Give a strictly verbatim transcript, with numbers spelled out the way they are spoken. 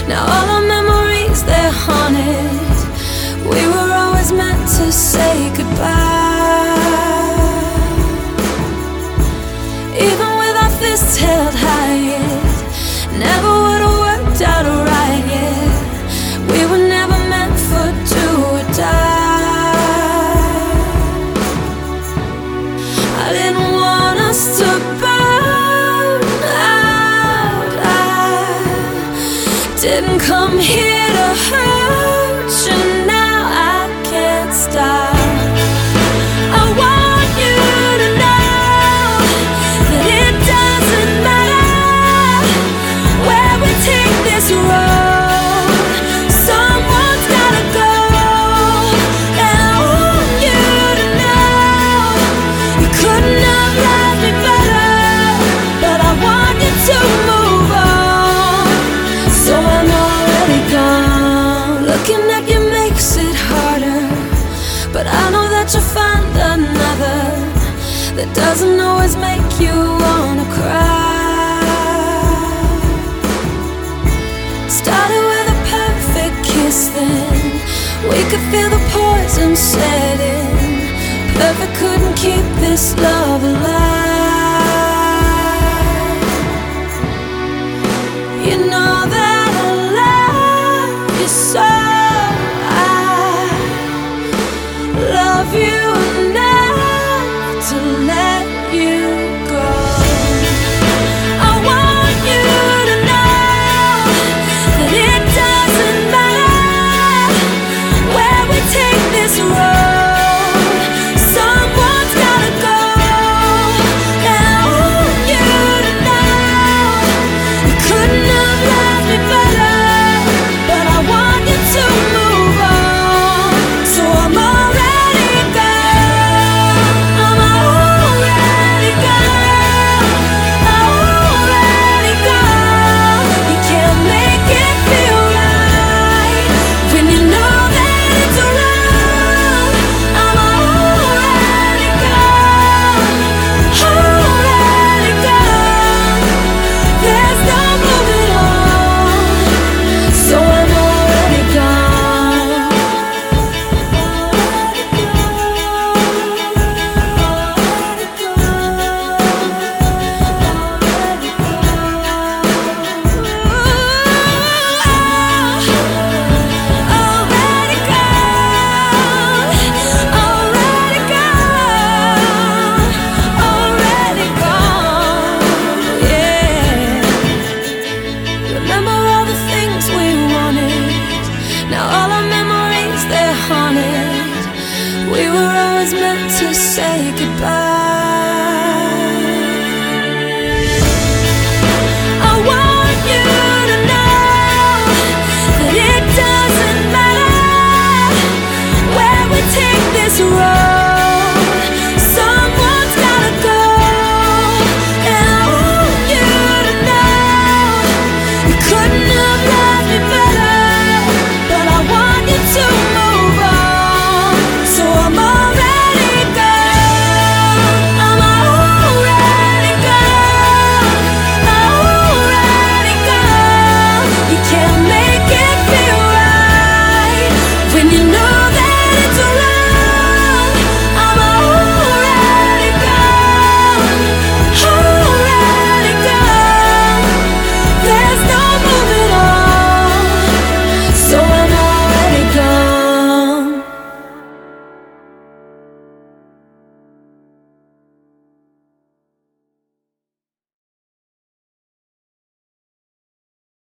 Now all our memories, they're haunted. We were always meant to say goodbye. Even with our fists held high, it never would have worked out right, yeah. We were never meant for do or die. I didn't want us to burn out. I didn't come here to hurt you. Now I can't stop. I want you to know that it doesn't matter where we take this road. Someone's gotta go, and I want you to know you couldn't have loved me better, but I want you to move on. So I'm already gone. Looking at you makes it harder, but I know that you'll find another that doesn't always make you wanna cry. Started with a perfect kiss, then we could feel the poison setting. Perfect couldn't keep this love alive. You know that I love you so. Love you enough to let you go. I want you to know that it doesn't matter where we take this road. Someone's gotta go, and I want you to know you couldn't have loved me better, but I want you to move on. So I'm already gone. I'm already gone. Already gone. You can't make it feel right when you know that it's wrong. I'm already gone. Already gone. There's no moving on. So I'm already gone. Already gone. Already gone. Already gone. Yeah. Remember all the things we wanted. Now all our memories, they're haunted. We were always meant to say goodbye.